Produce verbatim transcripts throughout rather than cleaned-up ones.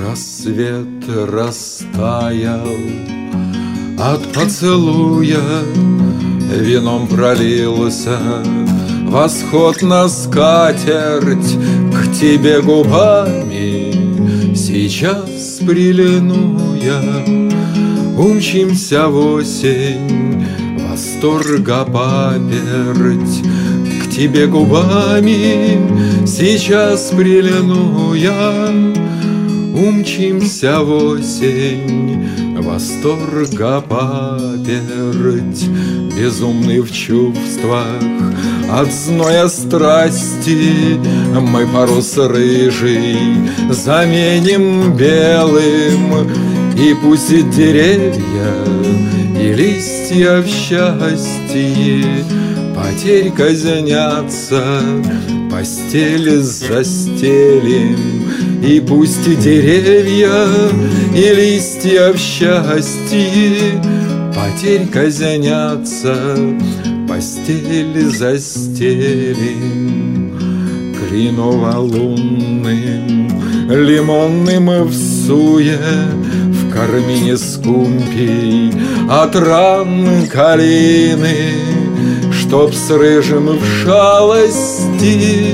Рассвет растаял от поцелуя, вином пролился восход на скатерть. К тебе губами сейчас прильну я. Умчимся в осень, восторга паперть. К тебе губами сейчас прильну я. Умчимся в осень, восторга паперть. Безумный в чувствах от зноя страсти, мы парус рыжий заменим белым. И пусть деревья и листья в счастье потерь казнятся, постели застелим. И пусть деревья и листья в счастье потерь казнятся, постели застелим. Кленово-лунным, лимонным в суе, в кармине скумпий от ран калины, чтоб с рыжим в шалости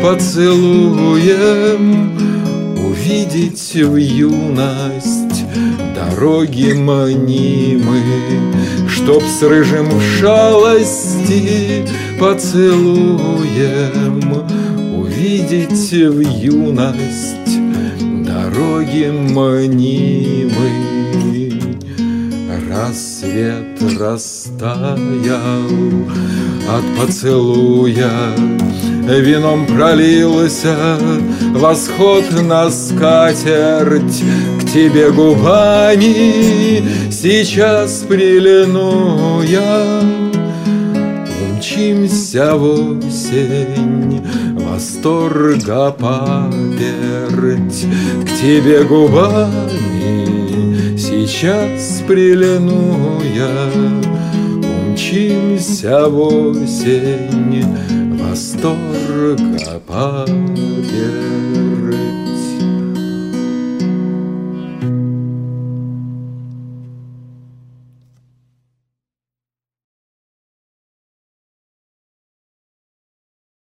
поцелуем увидеть в юность дороги мнимы. Чтоб с рыжим в шалости поцелуем увидеть в юность дороги мнимы. Рассвет растаял от поцелуя, вином пролился восход на скатерть. К тебе губами сейчас прильну я. Умчимся в осень, восторга паперть. К тебе губами сейчас прильну я. Умчимся в осень, восторга паперть.